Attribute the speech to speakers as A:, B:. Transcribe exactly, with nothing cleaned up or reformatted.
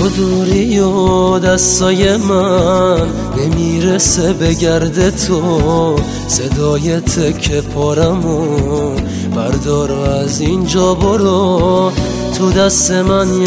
A: تو دوری و دستای من نمیرسه به گرد تو، صدای تکه پارمو بردار و از اینجا برو. تو دست من